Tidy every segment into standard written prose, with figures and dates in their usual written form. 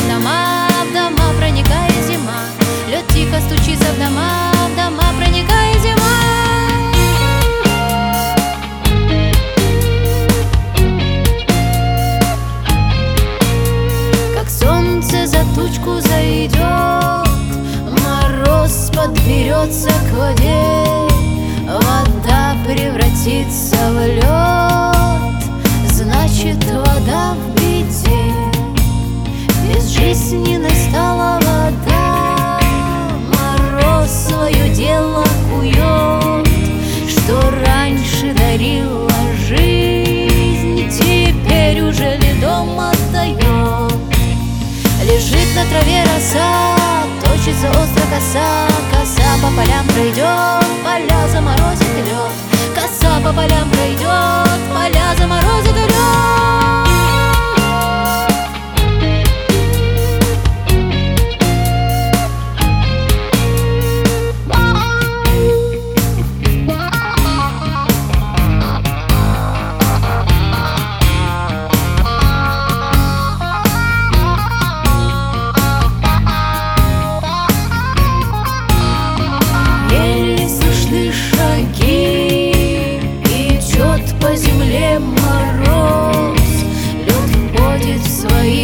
в дома проникает зима. Лед тихо стучится в дома проникает зима. Как солнце за тучку зайдет, мороз подберется к воде, вода превратится в лед, значит, вода в беде. Безжизненной стала вода, мороз свое дело кует. Что раньше дарила жизнь, теперь уже ледом отдает. Лежит на траве роса, точится остро коса, коса по полям пройдет, поля заморозит лед. Коса по полям пройдет, поля заморозит лед. По земле мороз, лед входит в свои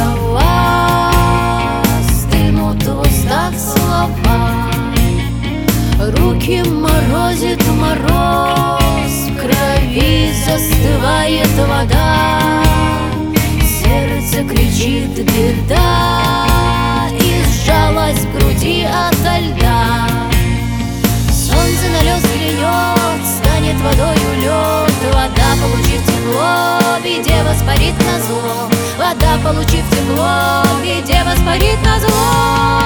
права, стынут в устах слова. Руки морозит мороз, в крови застывает вода, сердце кричит беда и сжалось в груди ото льда. Солнце на лед взглянет, станет водою лед. Вода, получив тепло, в беде воспарит назло. Вода, получив тепло, в беде воспарит назло.